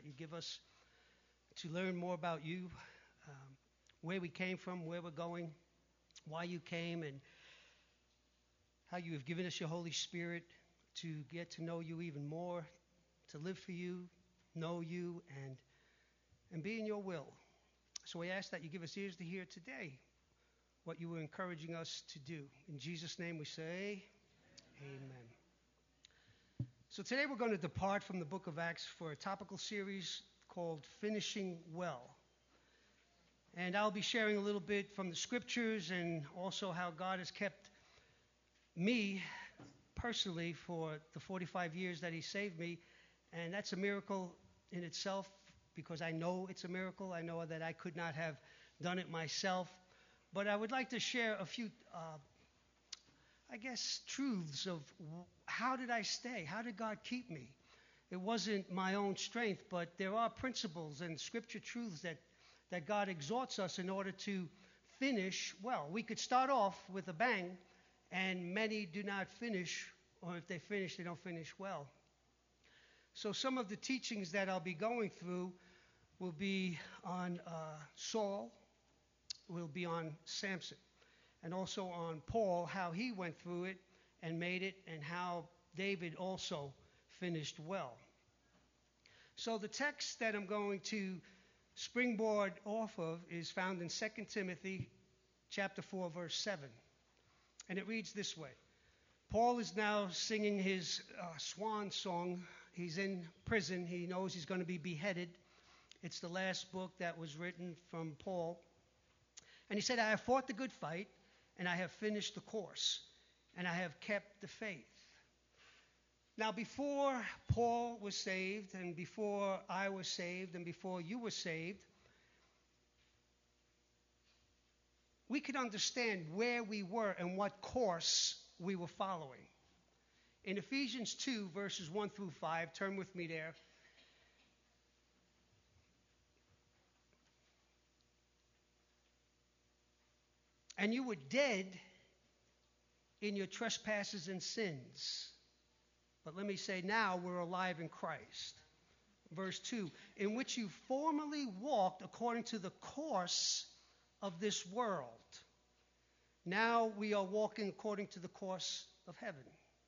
that you give us to learn more about you, where we came from, where we're going, why you came, and how you have given us your Holy Spirit to get to know you even more, to live for you, know you, and be in your will. So we ask that you give us ears to hear today what you were encouraging us to do. In Jesus' name we say, amen. So today we're going to depart from the book of Acts for a topical series called Finishing Well. And I'll be sharing a little bit from the scriptures and also how God has kept me personally for the 45 years that he saved me. And that's a miracle in itself because I know it's a miracle. I know that I could not have done it myself. But I would like to share a few, truths of how did I stay? How did God keep me? It wasn't my own strength, but there are principles and scripture truths that God exhorts us in order to finish well. We could start off with a bang, and many do not finish, or if they finish, they don't finish well. So some of the teachings that I'll be going through will be on Saul, will be on Samson, and also on Paul, how he went through it and made it, and how David also finished well. So the text that I'm going to springboard off of is found in 2 Timothy chapter 4, verse 7. And it reads this way. Paul is now singing his swan song. He's in prison. He knows he's going to be beheaded. It's the last book that was written from Paul. And he said, I have fought the good fight, and I have finished the course, and I have kept the faith. Now, before Paul was saved, and before I was saved, and before you were saved, we could understand where we were and what course we were following. In Ephesians 2, verses 1 through 5, turn with me there. And you were dead in your trespasses and sins. But let me say now we're alive in Christ. Verse 2, in which you formerly walked according to the course of this world. Now we are walking according to the course of heaven.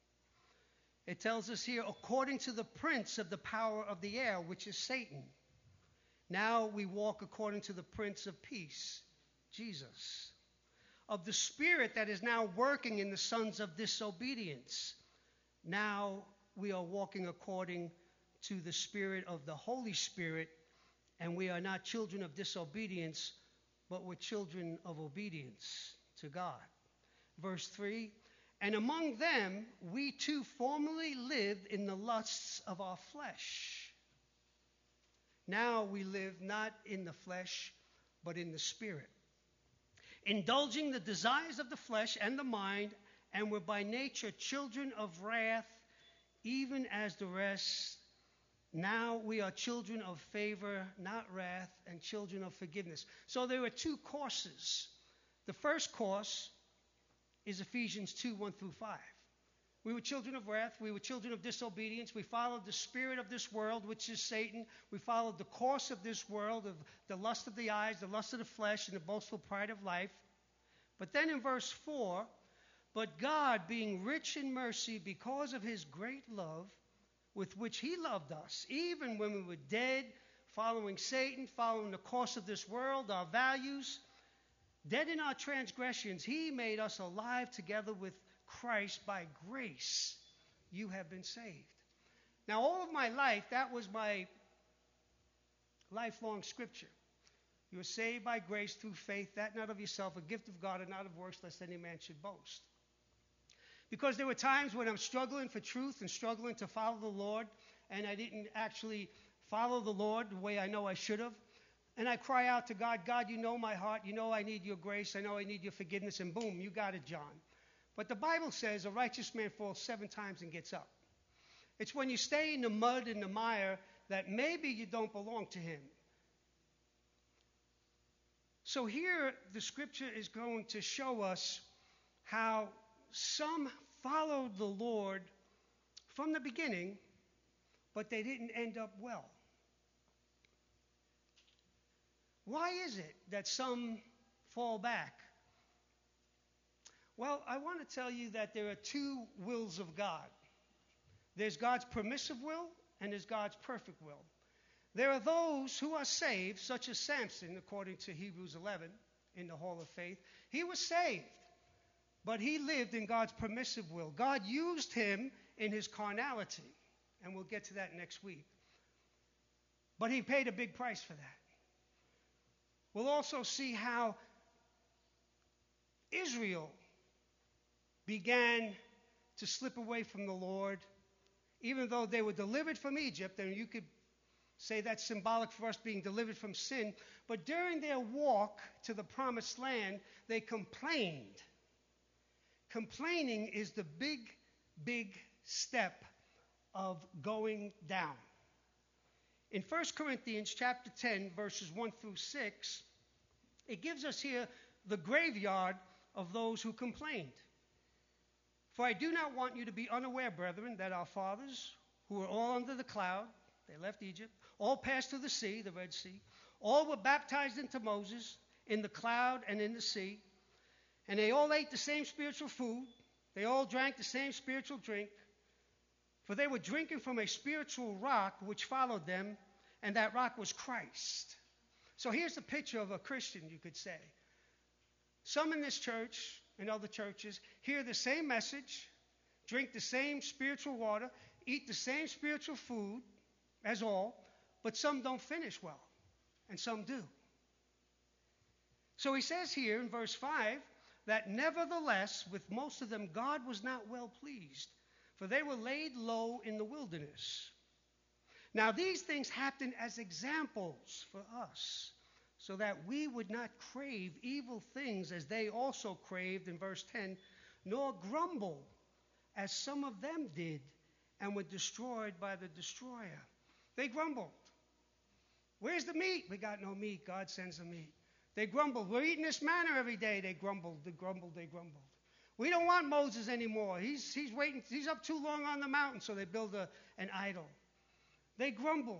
It tells us here, according to the prince of the power of the air, which is Satan. Now we walk according to the Prince of Peace, Jesus. Of the spirit that is now working in the sons of disobedience. Now we are walking according to the spirit of the Holy Spirit, and we are not children of disobedience, but we're children of obedience to God. Verse 3, and among them we too formerly lived in the lusts of our flesh. Now we live not in the flesh, but in the spirit. Indulging the desires of the flesh and the mind, and were by nature children of wrath, even as the rest. Now we are children of favor, not wrath, and children of forgiveness. So there are two courses. The first course is Ephesians 2, 1 through 5. We were children of wrath. We were children of disobedience. We followed the spirit of this world, which is Satan. We followed the course of this world, of the lust of the eyes, the lust of the flesh, and the boastful pride of life. But then in verse 4, but God, being rich in mercy because of his great love, with which he loved us, even when we were dead, following Satan, following the course of this world, our values, dead in our transgressions, he made us alive together with Christ. By grace you have been saved. Now, all of my life, that was my lifelong scripture. You are saved by grace through faith, that not of yourself, a gift of God, and not of works, lest any man should boast. Because there were times when I'm struggling for truth and struggling to follow the Lord, and I didn't actually follow the Lord the way I know I should have. And I cry out to God, God, you know my heart. You know I need your grace. I know I need your forgiveness. And boom, you got it, John. But the Bible says a righteous man falls 7 times and gets up. It's when you stay in the mud and the mire that maybe you don't belong to him. So here the scripture is going to show us how some followed the Lord from the beginning, but they didn't end up well. Why is it that some fall back? Well, I want to tell you that there are two wills of God. There's God's permissive will and there's God's perfect will. There are those who are saved, such as Samson, according to Hebrews 11 in the Hall of Faith. He was saved, but he lived in God's permissive will. God used him in his carnality, and we'll get to that next week. But he paid a big price for that. We'll also see how Israel began to slip away from the Lord, even though they were delivered from Egypt, and you could say that's symbolic for us being delivered from sin. But during their walk to the promised land, they complained. Complaining is the big step of going down. In 1 Corinthians chapter 10, verses 1 through 6, it gives us here the graveyard of those who complained. For I do not want you to be unaware, brethren, that our fathers, who were all under the cloud, they left Egypt, all passed through the sea, the Red Sea, all were baptized into Moses in the cloud and in the sea, and they all ate the same spiritual food, they all drank the same spiritual drink, for they were drinking from a spiritual rock which followed them, and that rock was Christ. So here's the picture of a Christian, you could say. Some in this church and other churches hear the same message, drink the same spiritual water, eat the same spiritual food as all, but some don't finish well, and some do. So he says here in verse 5 that nevertheless, with most of them, God was not well pleased, for they were laid low in the wilderness. Now these things happened as examples for us, so that we would not crave evil things as they also craved, in verse 10, nor grumble as some of them did and were destroyed by the destroyer. They grumbled. Where's the meat? We got no meat. God sends the meat. They grumbled. We're eating this manna every day. They grumbled. They grumbled. They grumbled. We don't want Moses anymore. He's waiting. He's up too long on the mountain, so they build an idol. They grumbled.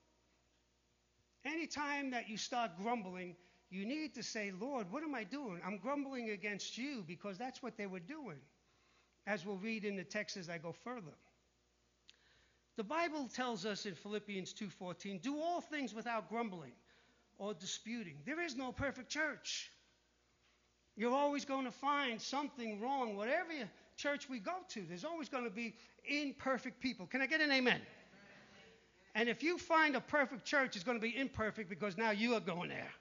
Anytime that you start grumbling, you need to say, Lord, what am I doing? I'm grumbling against you, because that's what they were doing, as we'll read in the text as I go further. The Bible tells us in Philippians 2:14, do all things without grumbling or disputing. There is no perfect church. You're always going to find something wrong. Whatever church we go to, there's always going to be imperfect people. Can I get an amen? And if you find a perfect church, it's going to be imperfect, because now you are going there.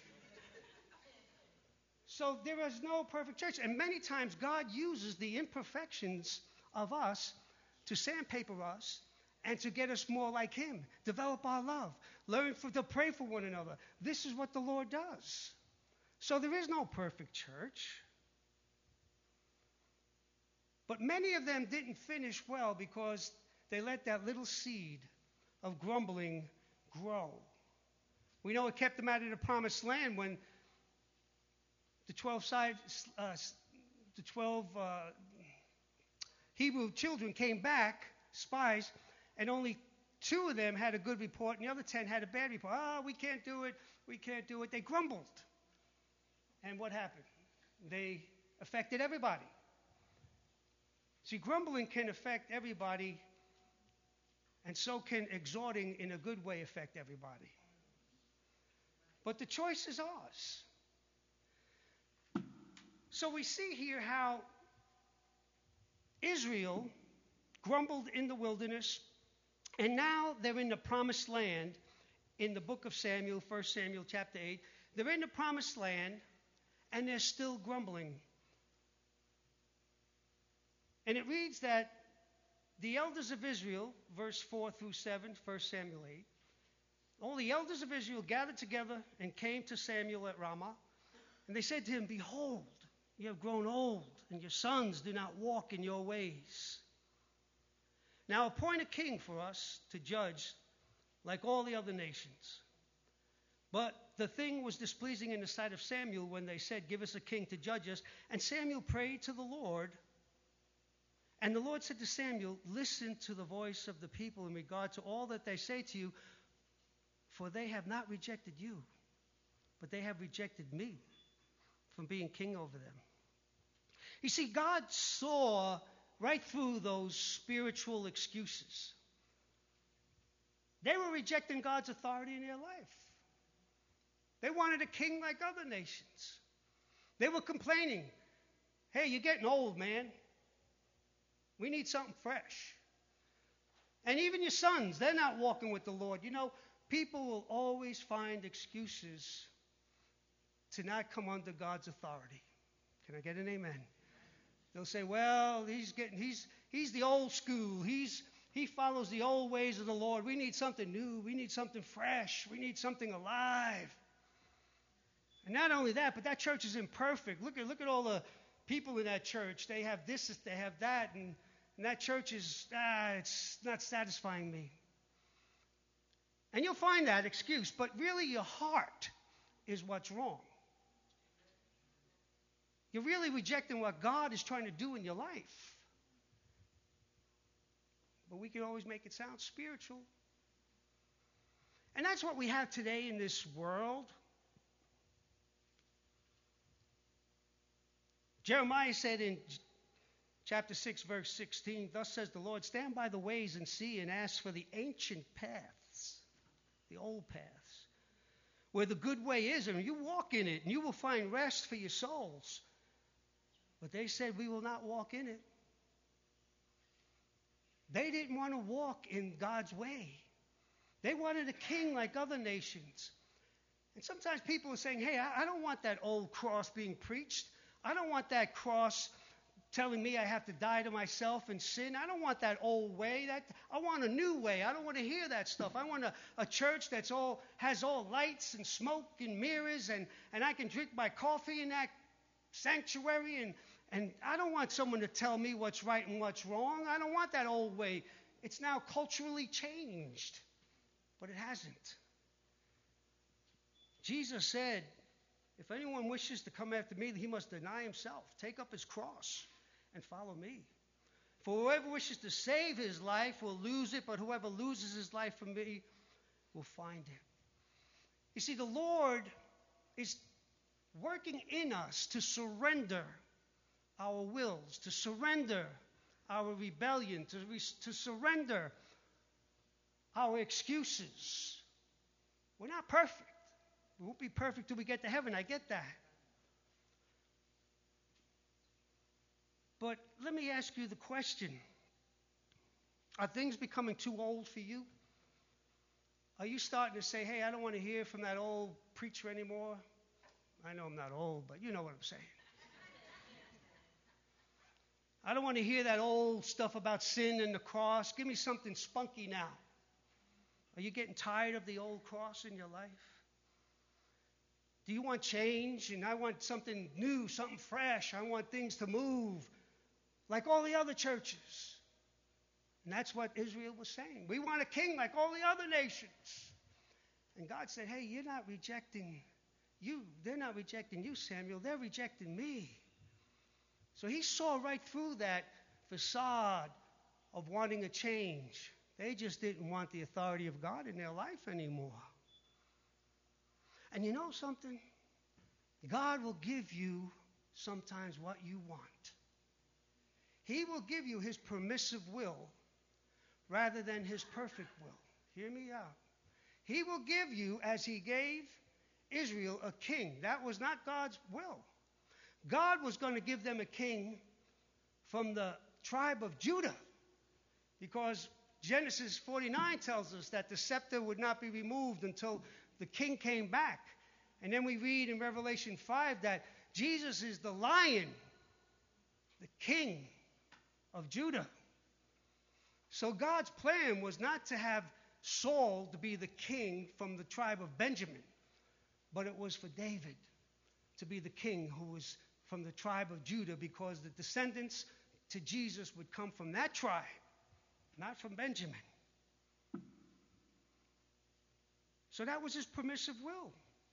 So there is no perfect church. And many times God uses the imperfections of us to sandpaper us and to get us more like him, develop our love, learn to pray for one another. This is what the Lord does. So there is no perfect church. But many of them didn't finish well because they let that little seed of grumbling grow. We know it kept them out of the promised land when the 12 Hebrew children came back, spies, and only 2 of them had a good report and the other 10 had a bad report. We can't do it. We can't do it. They grumbled. And what happened? They affected everybody. See, grumbling can affect everybody, and so can exhorting in a good way affect everybody. But the choice is ours. So we see here how Israel grumbled in the wilderness, and now they're in the promised land in the book of Samuel, 1 Samuel chapter 8. They're in the promised land, and they're still grumbling. And it reads that the elders of Israel, verse 4 through 7, 1 Samuel 8, all the elders of Israel gathered together and came to Samuel at Ramah. And they said to him, behold, you have grown old, and your sons do not walk in your ways. Now appoint a king for us to judge like all the other nations. But the thing was displeasing in the sight of Samuel when they said, give us a king to judge us. And Samuel prayed to the Lord. And the Lord said to Samuel, listen to the voice of the people in regard to all that they say to you, for they have not rejected you, but they have rejected me from being king over them. You see, God saw right through those spiritual excuses. They were rejecting God's authority in their life. They wanted a king like other nations. They were complaining, hey, you're getting old, man. We need something fresh. And even your sons, they're not walking with the Lord. You know, people will always find excuses to not come under God's authority. Can I get an amen? They'll say, well, he's the old school. He follows the old ways of the Lord. We need something new. We need something fresh. We need something alive. And not only that, but that church is imperfect. Look at all the people in that church. They have this, they have that, and that church is, it's not satisfying me. And you'll find that excuse, but really your heart is what's wrong. You're really rejecting what God is trying to do in your life. But we can always make it sound spiritual. And that's what we have today in this world. Jeremiah said in chapter 6, verse 16, thus says the Lord, stand by the ways and see and ask for the ancient paths, the old paths, where the good way is, and you walk in it, and you will find rest for your souls. But they said, we will not walk in it. They didn't want to walk in God's way. They wanted a king like other nations. And sometimes people are saying, hey, I don't want that old cross being preached. I don't want that cross telling me I have to die to myself and sin. I don't want that old way. I want a new way. I don't want to hear that stuff. I want a church that's has all lights and smoke and mirrors, and I can drink my coffee in that sanctuary, and I don't want someone to tell me what's right and what's wrong. I don't want that old way. It's now culturally changed, but it hasn't. Jesus said, if anyone wishes to come after me, he must deny himself, take up his cross, and follow me. For whoever wishes to save his life will lose it, but whoever loses his life for me will find it. You see, the Lord is working in us to surrender our wills, to surrender our rebellion, to surrender our excuses. We're not perfect. We won't be perfect till we get to heaven. I get that. But let me ask you the question. Are things becoming too old for you? Are you starting to say, hey, I don't want to hear from that old preacher anymore? I know I'm not old, but you know what I'm saying. I don't want to hear that old stuff about sin and the cross. Give me something spunky now. Are you getting tired of the old cross in your life? Do you want change? And I want something new, something fresh. I want things to move like all the other churches. And that's what Israel was saying. We want a king like all the other nations. And God said, hey, you're not rejecting you. They're not rejecting you, Samuel. They're rejecting me. So he saw right through that facade of wanting a change. They just didn't want the authority of God in their life anymore. And you know something? God will give you sometimes what you want. He will give you his permissive will rather than his perfect will. Hear me out. He will give you, as he gave Israel, a king. That was not God's will. God was going to give them a king from the tribe of Judah, because Genesis 49 tells us that the scepter would not be removed until the king came back. And then we read in Revelation 5 that Jesus is the Lion, the King of Judah. So God's plan was not to have Saul to be the king from the tribe of Benjamin, but it was for David to be the king who was from the tribe of Judah, because the descendants to Jesus would come from that tribe, not from Benjamin. So that was his permissive will.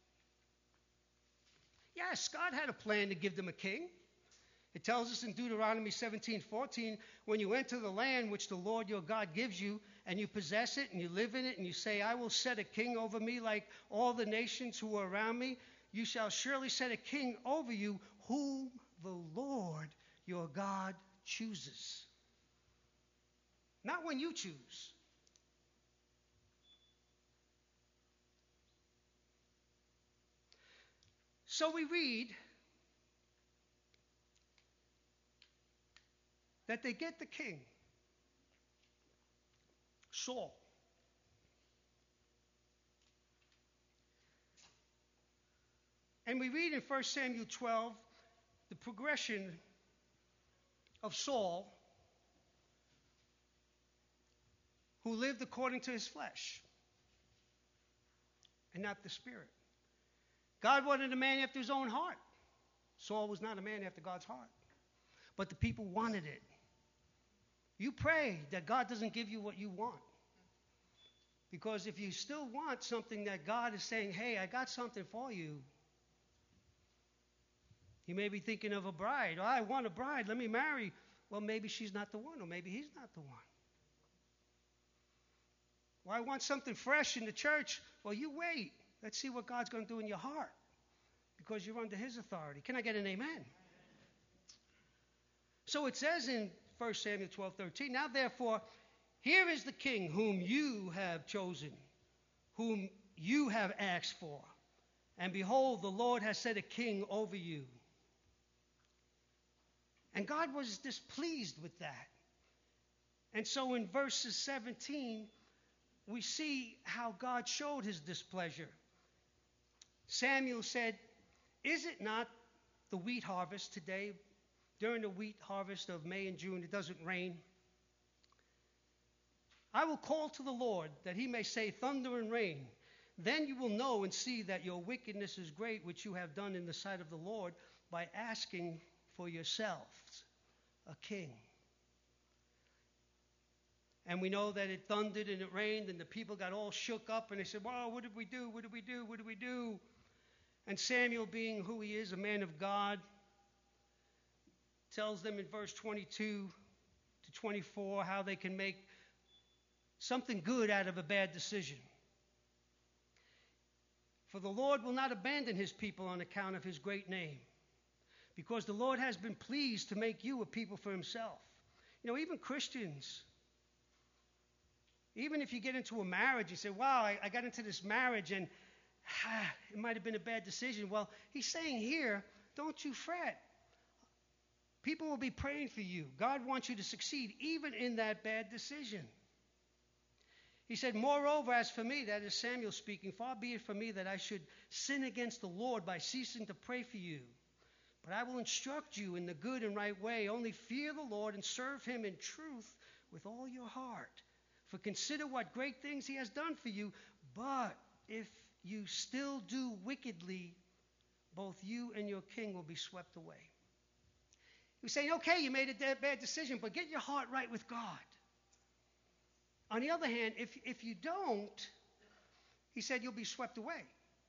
Yes, God had a plan to give them a king. It tells us in Deuteronomy 17:14, when you enter the land which the Lord your God gives you, and you possess it, and you live in it, and you say, I will set a king over me like all the nations who are around me, you shall surely set a king over you, whom the Lord your God chooses. Not when you choose. So we read that they get the king, Saul. And we read in 1 Samuel 12 the progression of Saul, who lived according to his flesh and not the Spirit. God wanted a man after his own heart. Saul was not a man after God's heart. But the people wanted it. You pray that God doesn't give you what you want. Because if you still want something that God is saying, hey, I got something for you. You may be thinking of a bride. Oh, I want a bride. Let me marry. Well, maybe she's not the one, or maybe he's not the one. Well, I want something fresh in the church. Well, you wait. Let's see what God's going to do in your heart. Because you're under his authority. Can I get an amen? So it says in 1 Samuel 12:13, now therefore, here is the king whom you have chosen, whom you have asked for. And behold, the Lord has set a king over you. And God was displeased with that. And so in verses 17, we see how God showed his displeasure. Samuel said, is it not the wheat harvest today? During the wheat harvest of May and June, it doesn't rain. I will call to the Lord that he may say thunder and rain. Then you will know and see that your wickedness is great, which you have done in the sight of the Lord by asking for yourselves a king. And we know that it thundered and it rained and the people got all shook up and they said, whoa, what did we do? What did we do? What did we do? And Samuel, being who he is, a man of God, tells them in verse 22 to 24 how they can make something good out of a bad decision. For the Lord will not abandon his people on account of his great name, because the Lord has been pleased to make you a people for himself. You know, even Christians, even if you get into a marriage, you say, wow, I got into this marriage and it might have been a bad decision. Well, he's saying here, don't you fret. People will be praying for you. God wants you to succeed even in that bad decision. He said, moreover, as for me, that is Samuel speaking, far be it from me that I should sin against the Lord by ceasing to pray for you. But I will instruct you in the good and right way. Only fear the Lord and serve him in truth with all your heart. For consider what great things he has done for you. But if you still do wickedly, both you and your king will be swept away. He was saying, okay, you made a bad decision, but get your heart right with God. On the other hand, if you don't, he said you'll be swept away.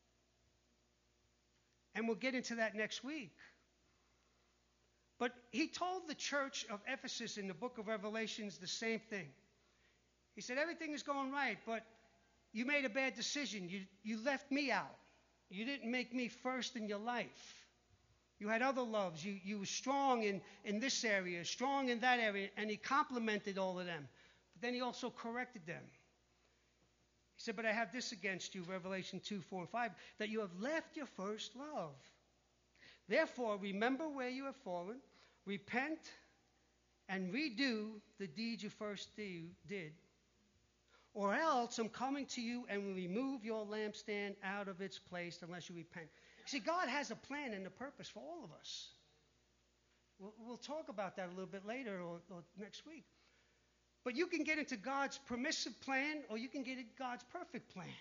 And we'll get into that next week. But he told the church of Ephesus in the book of Revelations the same thing. He said, everything is going right, but you made a bad decision. You left me out. You didn't make me first in your life. You had other loves. You were strong in this area, strong in that area, and he complimented all of them. But then he also corrected them. He said, but I have this against you, Revelation 2, 4, and 5, that you have left your first love. Therefore, remember where you have fallen, repent, and redo the deeds you first did. Or else I'm coming to you and will remove your lampstand out of its place unless you repent. See, God has a plan and a purpose for all of us. We'll talk about that a little bit later or next week. But you can get into God's permissive plan or you can get into God's perfect plan.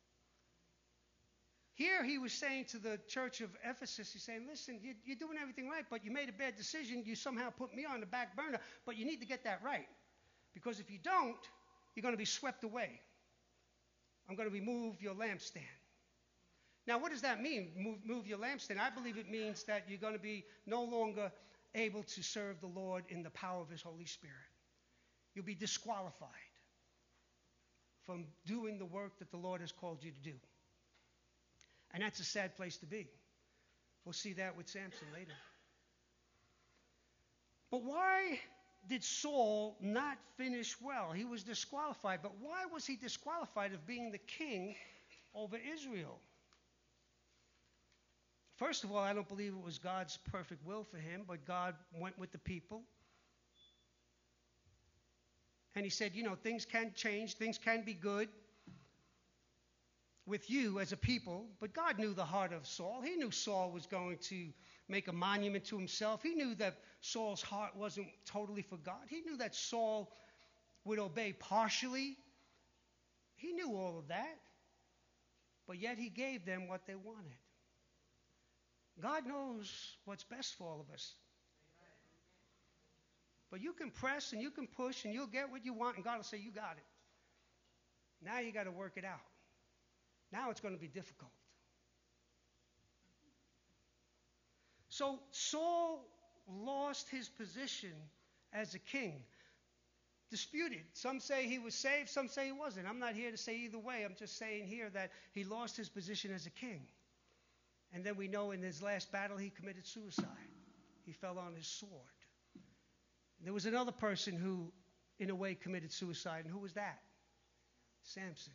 Here he was saying to the church of Ephesus, he's saying, listen, you're doing everything right, but you made a bad decision. You somehow put me on the back burner, but you need to get that right. Because if you don't, you're going to be swept away. I'm going to remove your lampstand. Now, what does that mean, move your lampstand? I believe it means that you're going to be no longer able to serve the Lord in the power of his Holy Spirit. You'll be disqualified from doing the work that the Lord has called you to do. And that's a sad place to be. We'll see that with Samson later. But why did Saul not finish well? He was disqualified. But why was he disqualified of being the king over Israel? First of all, I don't believe it was God's perfect will for him, but God went with the people. And he said, things can change, things can be good with you as a people. But God knew the heart of Saul. He knew Saul was going to make a monument to himself. He knew that Saul's heart wasn't totally for God. He knew that Saul would obey partially. He knew all of that. But yet he gave them what they wanted. God knows what's best for all of us. But you can press and you can push and you'll get what you want, and God will say, you got it. Now you got to work it out. Now it's going to be difficult. So Saul lost his position as a king. Disputed. Some say he was saved, some say he wasn't. I'm not here to say either way. I'm just saying here that he lost his position as a king. And then we know in his last battle he committed suicide. He fell on his sword. There was another person who, in a way, committed suicide. And who was that? Samson.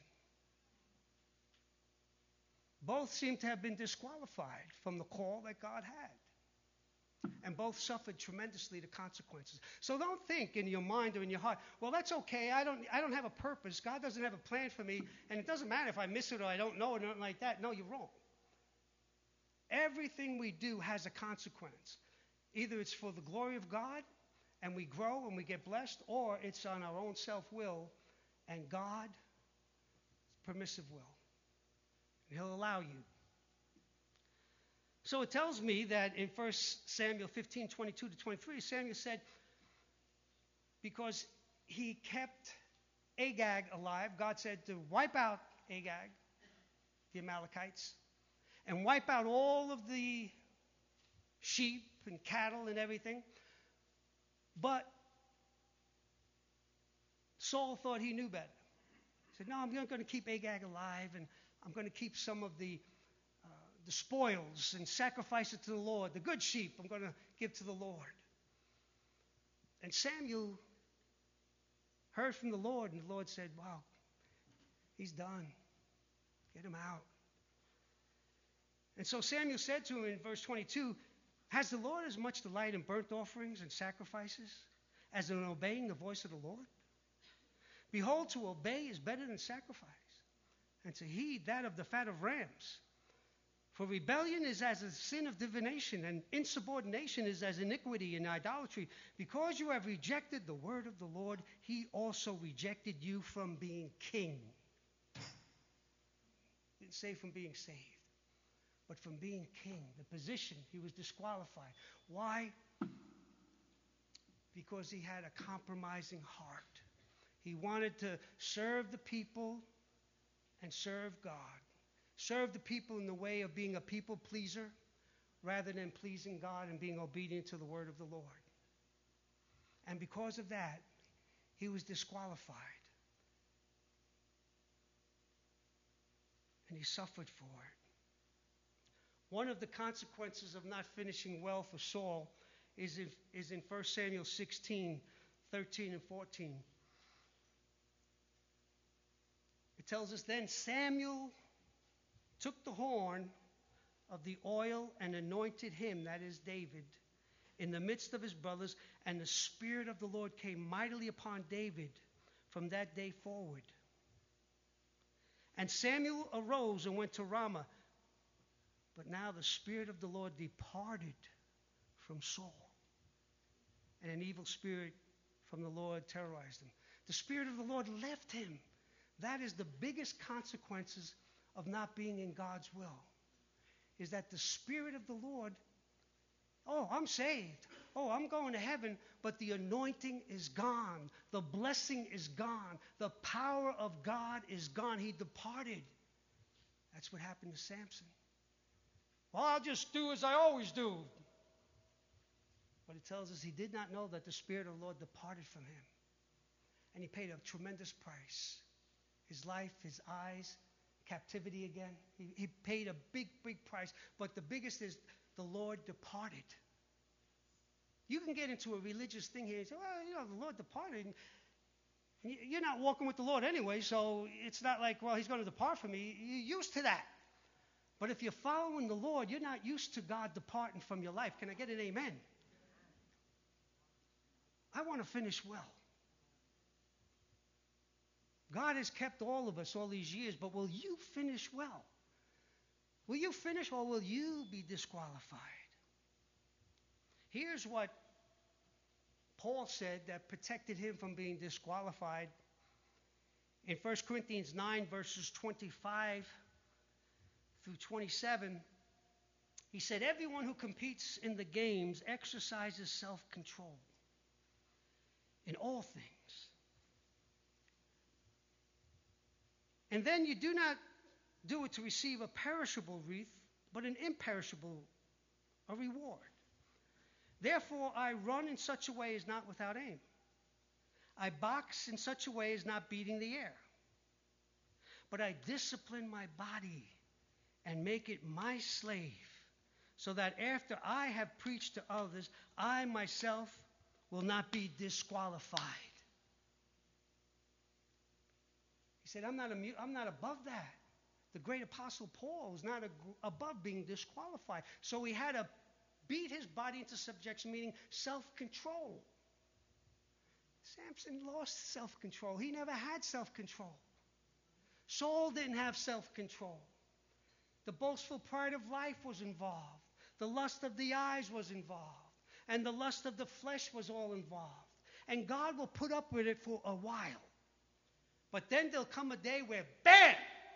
Both seem to have been disqualified from the call that God had. And both suffered tremendously the consequences. So don't think in your mind or in your heart, well, that's okay. I don't have a purpose. God doesn't have a plan for me. And it doesn't matter if I miss it or I don't know it or nothing like that. No, you're wrong. Everything we do has a consequence. Either it's for the glory of God and we grow and we get blessed, or it's on our own self-will and God's permissive will. And He'll allow you. So it tells me that in 1 Samuel 15, 22 to 23, Samuel said, because he kept Agag alive, God said to wipe out Agag, the Amalekites, and wipe out all of the sheep and cattle and everything. But Saul thought he knew better. He said, no, I'm not going to keep Agag alive, and I'm going to keep some of the spoils and sacrifice it to the Lord. The good sheep I'm going to give to the Lord. And Samuel heard from the Lord, and the Lord said, wow, he's done. Get him out. And so Samuel said to him in verse 22, has the Lord as much delight in burnt offerings and sacrifices as in obeying the voice of the Lord? Behold, to obey is better than sacrifice, and to heed that of the fat of rams. For rebellion is as a sin of divination, and insubordination is as iniquity and idolatry. Because you have rejected the word of the Lord, he also rejected you from being king. Didn't say from being saved, but from being king. The position, he was disqualified. Why? Because he had a compromising heart. He wanted to serve the people and serve God. Serve the people in the way of being a people pleaser rather than pleasing God and being obedient to the word of the Lord. And because of that, he was disqualified. And he suffered for it. One of the consequences of not finishing well for Saul is in 1 Samuel 16, 13 and 14. It tells us, then Samuel took the horn of the oil and anointed him, that is David, in the midst of his brothers, and the Spirit of the Lord came mightily upon David from that day forward. And Samuel arose and went to Ramah, but now the Spirit of the Lord departed from Saul, and an evil spirit from the Lord terrorized him. The Spirit of the Lord left him. That is the biggest consequences of not being in God's will, is that the Spirit of the Lord, oh, I'm saved. Oh, I'm going to heaven, but the anointing is gone. The blessing is gone. The power of God is gone. He departed. That's what happened to Samson. Well, I'll just do as I always do. But it tells us he did not know that the Spirit of the Lord departed from him. And he paid a tremendous price. His life, his eyes, captivity again. He paid a big, big price. But the biggest is the Lord departed. You can get into a religious thing here and say, well, the Lord departed. And you're not walking with the Lord anyway, so it's not like, well, he's going to depart from me. You're used to that. But if you're following the Lord, you're not used to God departing from your life. Can I get an amen? I want to finish well. God has kept all of us all these years, but will you finish well? Will you finish, or will you be disqualified? Here's what Paul said that protected him from being disqualified. In 1 Corinthians 9, verses 25 through 27, he said, everyone who competes in the games exercises self-control in all things. And then you do not do it to receive a perishable wreath, but an imperishable reward. Therefore, I run in such a way as not without aim. I box in such a way as not beating the air. But I discipline my body and make it my slave, so that after I have preached to others, I myself will not be disqualified. He said, I'm not above that. The great apostle Paul was not above being disqualified. So he had to beat his body into subjection, meaning self-control. Samson lost self-control. He never had self-control. Saul didn't have self-control. The boastful pride of life was involved. The lust of the eyes was involved. And the lust of the flesh was all involved. And God will put up with it for a while. But then there'll come a day where, bam!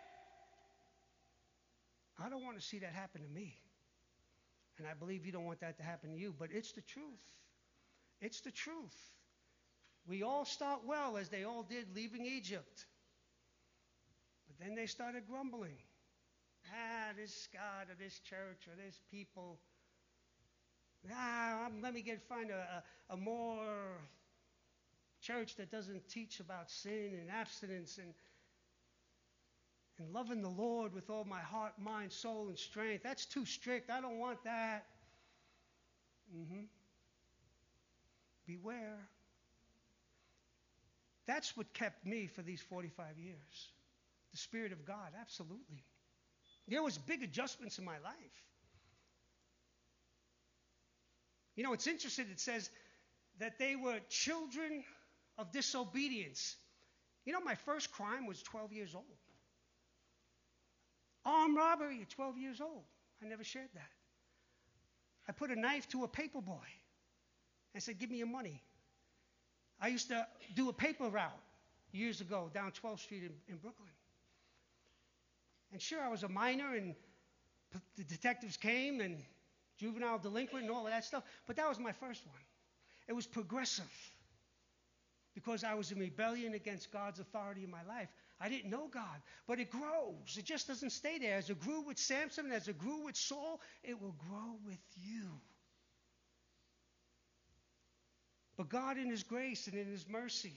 I don't want to see that happen to me. And I believe you don't want that to happen to you. But it's the truth. It's the truth. We all start well, as they all did leaving Egypt. But then they started grumbling. This God or this church or this people. Let me find a more church that doesn't teach about sin and abstinence and loving the Lord with all my heart, mind, soul, and strength. That's too strict. I don't want that. Beware. That's what kept me for these 45 years. The Spirit of God, absolutely. There was big adjustments in my life. You know, it's interesting. It says that they were children of disobedience. You know, my first crime was 12 years old. Armed robbery at 12 years old. I never shared that. I put a knife to a paper boy and said, give me your money. I used to do a paper route years ago down 12th Street in Brooklyn. And sure, I was a minor, and the detectives came, and juvenile delinquent and all of that stuff. But that was my first one. It was progressive because I was in rebellion against God's authority in my life. I didn't know God, but it grows. It just doesn't stay there. As it grew with Samson, as it grew with Saul, it will grow with you. But God in His grace and in His mercy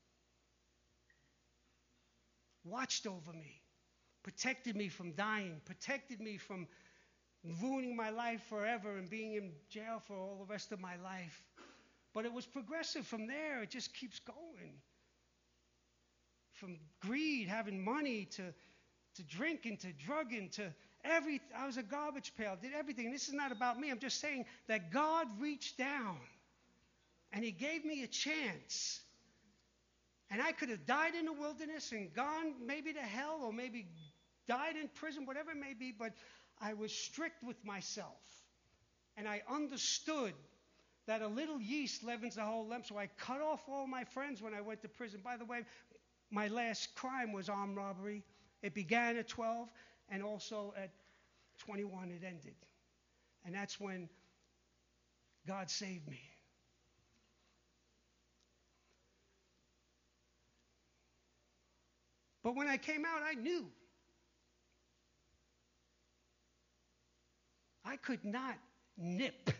watched over me, protected me from dying, protected me from ruining my life forever and being in jail for all the rest of my life. But it was progressive from there. It just keeps going. From greed, having money, to drinking, to drugging, to everything. I was a garbage pail, did everything. And this is not about me. I'm just saying that God reached down and He gave me a chance. And I could have died in the wilderness and gone maybe to hell, or maybe died in prison, whatever it may be, but I was strict with myself. And I understood that a little yeast leavens the whole lump, so I cut off all my friends when I went to prison. By the way, my last crime was armed robbery. It began at 12, and also at 21 it ended. And that's when God saved me. But when I came out, I knew I could not nip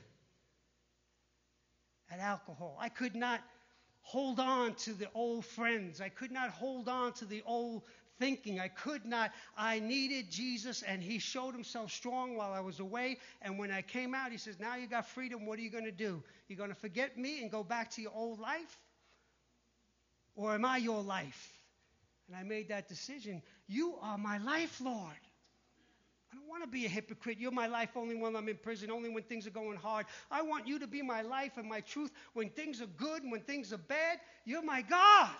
at alcohol. I could not hold on to the old friends. I could not hold on to the old thinking. I could not. I needed Jesus, and he showed himself strong while I was away. And when I came out, he says, now you got freedom. What are you going to do? You're going to forget me and go back to your old life? Or am I your life? And I made that decision. You are my life, Lord. I don't want to be a hypocrite. You're my life only when I'm in prison, only when things are going hard. I want you to be my life and my truth when things are good and when things are bad. You're my God.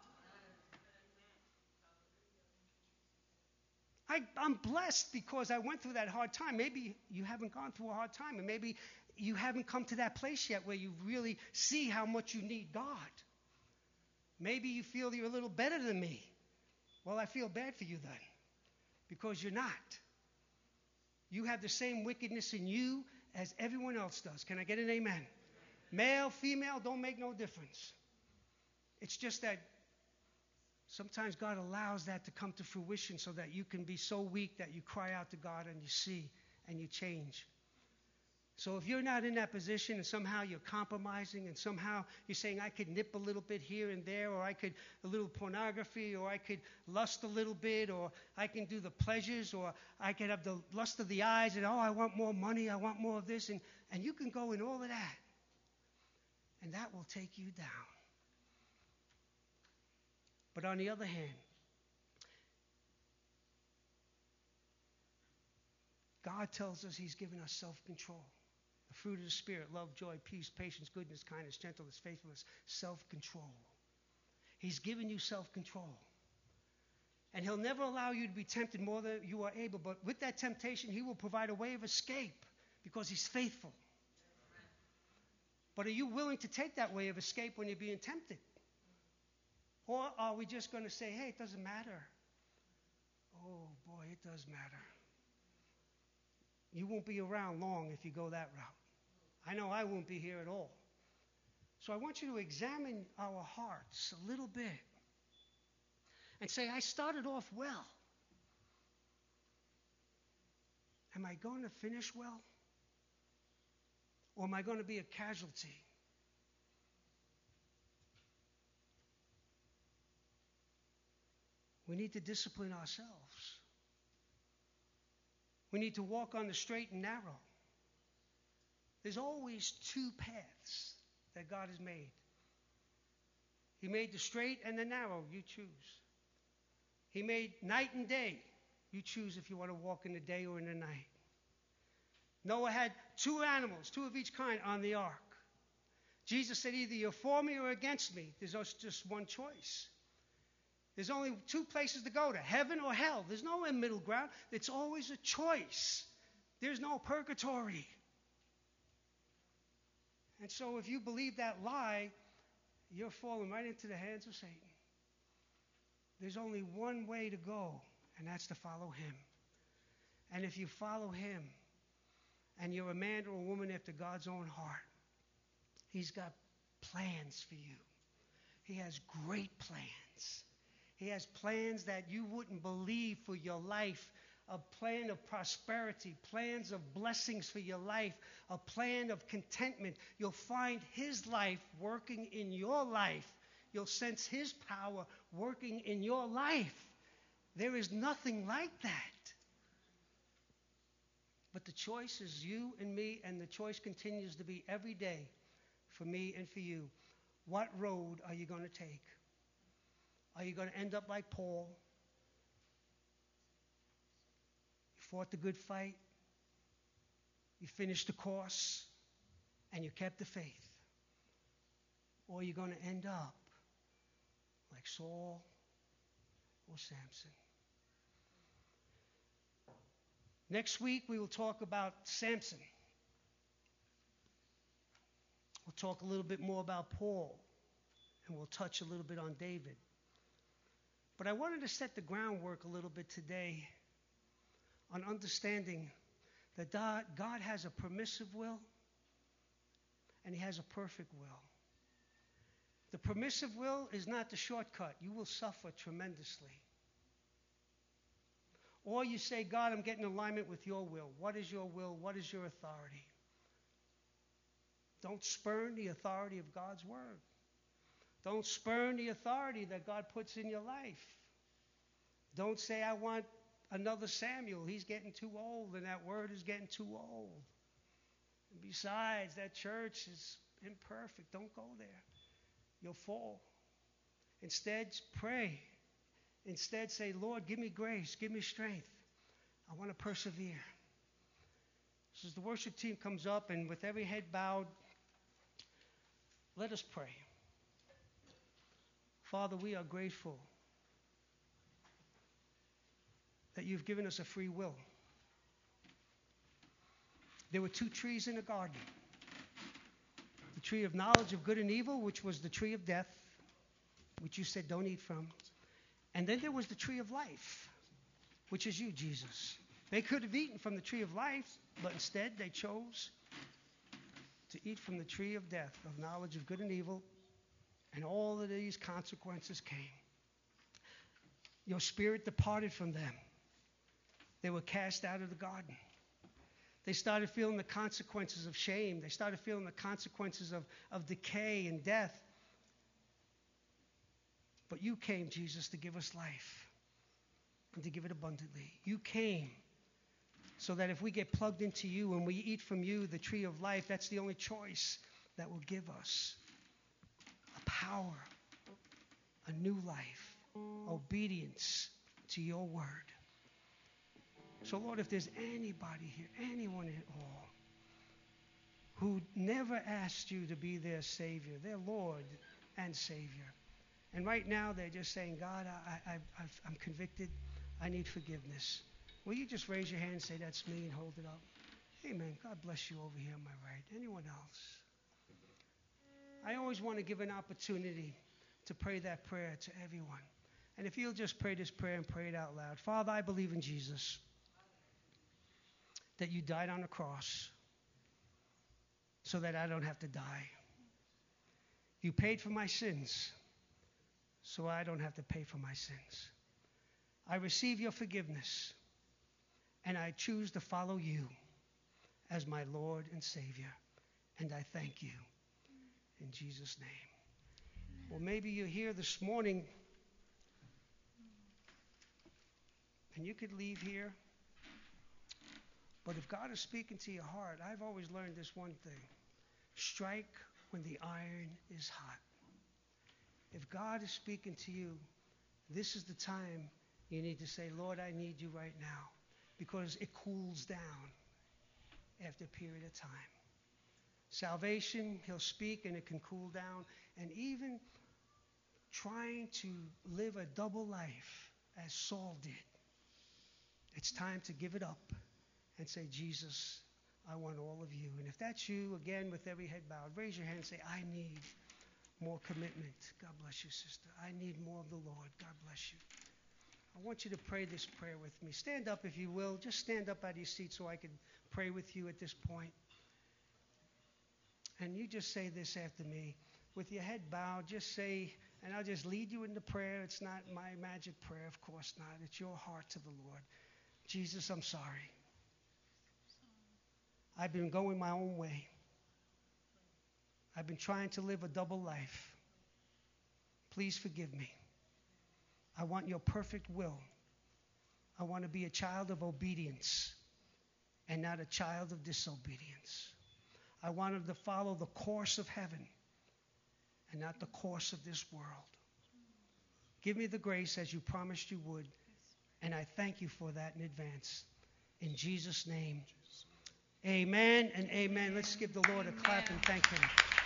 I'm blessed because I went through that hard time. Maybe you haven't gone through a hard time, and maybe you haven't come to that place yet where you really see how much you need God. Maybe you feel you're a little better than me. Well, I feel bad for you then, because you're not. You have the same wickedness in you as everyone else does. Can I get an amen? Male, female, don't make no difference. It's just that sometimes God allows that to come to fruition so that you can be so weak that you cry out to God and you see and you change. So if you're not in that position and somehow you're compromising and somehow you're saying, I could nip a little bit here and there, or I could a little pornography, or I could lust a little bit, or I can do the pleasures, or I could have the lust of the eyes and, I want more money, I want more of this, and you can go in all of that. And that will take you down. But on the other hand, God tells us he's given us self-control. The fruit of the Spirit, love, joy, peace, patience, goodness, kindness, gentleness, faithfulness, self-control. He's given you self-control. And he'll never allow you to be tempted more than you are able. But with that temptation, he will provide a way of escape because he's faithful. But are you willing to take that way of escape when you're being tempted? Or are we just going to say, hey, it doesn't matter? Oh, boy, it does matter. You won't be around long if you go that route. I know I won't be here at all. So I want you to examine our hearts a little bit and say, I started off well. Am I going to finish well? Or am I going to be a casualty? We need to discipline ourselves. We need to walk on the straight and narrow. There's always two paths that God has made. He made the straight and the narrow. You choose. He made night and day. You choose if you want to walk in the day or in the night. Noah had two animals, two of each kind, on the ark. Jesus said, either you're for me or against me. There's just one choice. There's only two places to go, to heaven or hell. There's no middle ground. It's always a choice. There's no purgatory. And so if you believe that lie, you're falling right into the hands of Satan. There's only one way to go, and that's to follow him. And if you follow him, and you're a man or a woman after God's own heart, he's got plans for you. He has great plans. He has plans that you wouldn't believe for your life. A plan of prosperity, plans of blessings for your life, a plan of contentment. You'll find his life working in your life. You'll sense his power working in your life. There is nothing like that. But the choice is you and me, and the choice continues to be every day for me and for you. What road are you going to take? Are you going to end up like Paul? You fought the good fight, you finished the course, and you kept the faith. Or are you going to end up like Saul or Samson? Next week, we will talk about Samson. We'll talk a little bit more about Paul, and we'll touch a little bit on David. But I wanted to set the groundwork a little bit today on understanding that God has a permissive will and he has a perfect will. The permissive will is not the shortcut. You will suffer tremendously. Or you say, God, I'm getting in alignment with your will. What is your will? What is your authority? Don't spurn the authority of God's word. Don't spurn the authority that God puts in your life. Don't say, I want another Samuel. He's getting too old, and that word is getting too old. And besides, that church is imperfect. Don't go there. You'll fall. Instead, pray. Instead, say, Lord, give me grace. Give me strength. I want to persevere. So as the worship team comes up, and with every head bowed, let us pray. Father, we are grateful that you've given us a free will. There were two trees in the garden. The tree of knowledge of good and evil, which was the tree of death, which you said don't eat from. And then there was the tree of life, which is you, Jesus. They could have eaten from the tree of life, but instead they chose to eat from the tree of death, of knowledge of good and evil, and all of these consequences came. Your spirit departed from them. They were cast out of the garden. They started feeling the consequences of shame. They started feeling the consequences of decay and death. But you came, Jesus, to give us life and to give it abundantly. You came so that if we get plugged into you and we eat from you, the tree of life, that's the only choice that will give us a power, a new life, obedience to your word. So, Lord, if there's anybody here, anyone at all, who never asked you to be their Savior, their Lord and Savior, and right now they're just saying, God, I'm convicted. I need forgiveness. Will you just raise your hand and say, that's me, and hold it up? Amen. God bless you over here on my right. Anyone else? I always want to give an opportunity to pray that prayer to everyone. And if you'll just pray this prayer and pray it out loud. Father, I believe in Jesus, that you died on the cross so that I don't have to die. You paid for my sins so I don't have to pay for my sins. I receive your forgiveness, and I choose to follow you as my Lord and Savior. And I thank you in Jesus' name. Well, maybe you're here this morning and you could leave here. But if God is speaking to your heart, I've always learned this one thing. Strike when the iron is hot. If God is speaking to you, this is the time you need to say, Lord, I need you right now. Because it cools down after a period of time. Salvation, he'll speak and it can cool down. And even trying to live a double life as Saul did, it's time to give it up and say, Jesus, I want all of you. And if that's you, again, with every head bowed, raise your hand and say, I need more commitment. God bless you, sister. I need more of the Lord. God bless you. I want you to pray this prayer with me. Stand up if you will. Just stand up out of your seat so I can pray with you at this point. And you just say this after me. With your head bowed, just say, and I'll just lead you in the prayer. It's not my magic prayer, of course not. It's your heart to the Lord. Jesus, I'm sorry. I've been going my own way. I've been trying to live a double life. Please forgive me. I want your perfect will. I want to be a child of obedience and not a child of disobedience. I wanted to follow the course of heaven and not the course of this world. Give me the grace as you promised you would, and I thank you for that in advance. In Jesus' name, amen and amen. Let's give the Lord a clap and thank him.